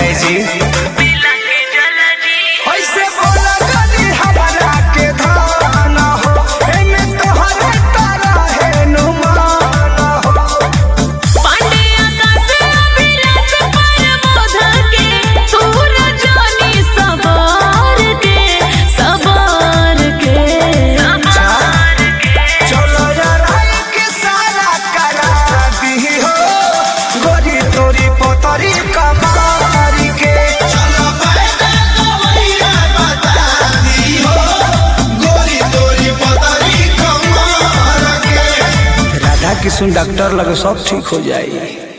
है जी। ऐसे बोला कदी हमारा के धाना हो, एमे तोहरे तारा है नुमान हो। पांडिया का से अभिलाष पर बोधा के तोरा जानी सवार के चलो यार के सारा करा दी हो, गोरी तोरी पोतरी कमारी के। चलो बैठा गवैया बता दी हो, गोरी तोरी पतरी कमर के। राधा किशन डॉक्टर लगे सब ठीक हो जाए।